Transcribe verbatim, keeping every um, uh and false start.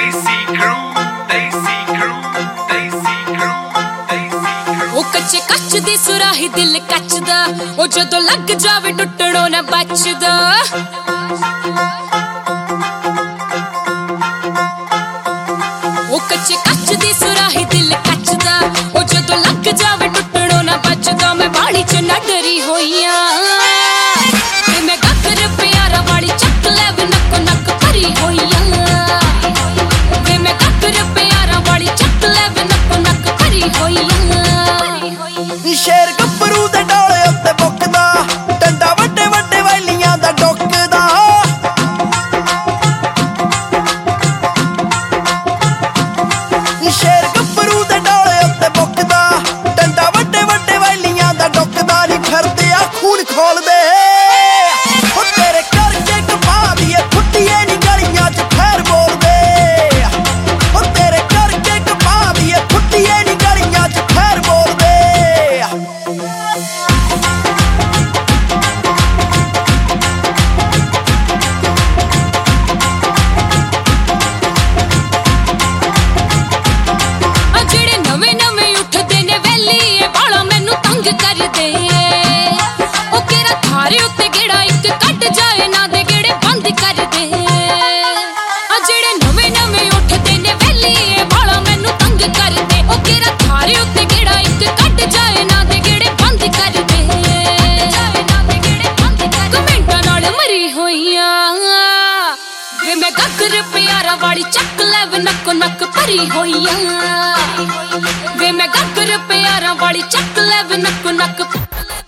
Desi crew, Desi crew, Desi crew, Desi crew। ਉਹ ਕੱਚੇ ਕੱਚ ਦੀ ਸੁਰਾਹੀ ਦਿਲ ਕੱਚਦਾ, ਉਹ ਜਦੋਂ ਲੱਗ ਜਾਵੇ ਟੁੱਟਣੋਂ ਨਾ ਬਚਦਾ। ਉਹ ਕੱਚੇ ਕੱਚ ਦੀ ਸੁਰਾਹੀ ਦਿਲ ਕੱਚਦਾ, ਉਹ ਜਦੋਂ ਲੱਗ ਜਾਵੇ ਟੁੱਟਣੋਂ ਨਾ ਬਚਦਾ। ਮੈਂ ਬਾੜੀ ਚ ਨਾ ਡਰੀ ਹੋਈ ਆਂ ਤੇ ਮੈਂ ਗਾਗਰ ਪਿਆਰਾ ਵਾਲੀ ਚੱਕ ਲੈ ਵੇ ਨੱਕੋ ਨੱਕ ਭਰੀ ਹੋਈ ਆਂ। ਵੇ ਮੈਂ ਗਾਗਰ ਪਿਆਰਾ ਵਾਲੀ ਚੱਕ ਲੈ ਵੇ ਨੱਕੋ ਨੱਕ ਭਰੀ ਹੋਈ ਆਂ। ਸ਼ੇਰ ਗੱਭਰੂ ਦੇ ਡੋਲੇ ਉੱਤੇ ਬੁੱਕਦਾ, ਡੰਡਾ ਵੱਡੇ ਵੱਡੇ ਵੈਲੀਆਂ ਦਾ ਡੁੱਕਦਾ। ਸ਼ੇਰ ਗੱਭਰੂ ਦੇ ਡੋਲੇ ਉੱਤੇ ਬੁੱਕਦਾ, ਡੰਡਾ ਵੱਡੇ ਵੱਡੇ ਵੈਲੀਆਂ ਦਾ ਡੁੱਕਦਾ। ਨੀ ਫਿਰਦੇ ਆ ਖੂਨ ਖੋਲਦੇ ਉਹ ਤੇਰੇ ਕਰਕੇ ਕਪਾਹ ਦੀ ਫੁੱਟੀਏ ਨੀ ਗਲੀਆਂ ਚ ਖੈਰ ਬੋਲਦੇ। ਉਹ ਤੇਰੇ ਕਰਕੇ ਕਪਾਹ ਦੀ ਫੁੱਟੀਏ ਨੀ ਗਲੀਆਂ ਚ ਖੈਰ ਬੋਲਦੇ। ਜਿਹੜੇ ਨਵੇਂ ਨਵੇਂ ਉੱਠਦੇ ਨੇ ਵੈਲੀ ਇਹ ਬਾਲਾ ਮੈਨੂੰ ਤੰਗ ਕਰਦੇ। ਉਹ ਕਿਹੜਾ ਥਾਰੇ ਉੱਤੇ ਗੇੜਾ ਇੱਕ ਕੱਢ ਜਾਏ ਨਾ ਦੇ ਗੇੜੇ ਬੰਦ ਕਰਦੇ। ਆ ਜਿਹੜੇ ਨਵੇਂ ਨਵੇਂ ਉੱਠਦੇ ਨੇ ਵੈਲੀ ਇਹ ਬਾਲਾ ਮੈਨੂੰ ਤੰਗ ਕਰਦੇ। ਉਹ ਕਿਹੜਾ ਥਾਰੇ ਉੱਤੇ ਗੇੜਾ ਇੱਕ ਕੱਢ ਜਾਏ ਨਾ ਦੇ ਗੇੜੇ ਬੰਦ ਕਰਦੇ। ਕਮੈਂਟਾਂ ਨਾਲ ਮਰੀ ਹੋਈਆਂ ਵੇ ਮੈਂ ਗਾਗਰ ਪਿਆਰਾ ਵਾਲੀ ਚੱਕ ਲੈ ਵੇ ਨੱਕੋ ਨੱਕ ਭਰੀ ਹੋਈ ਆਂ। ਵੇ ਮੈਂ ਗਾਗਰ ਪਿਆਰਾ ਵਾਲੀ ਚੱਕ ਲੈ ਵੇ ਨੱਕੋ ਨੱਕ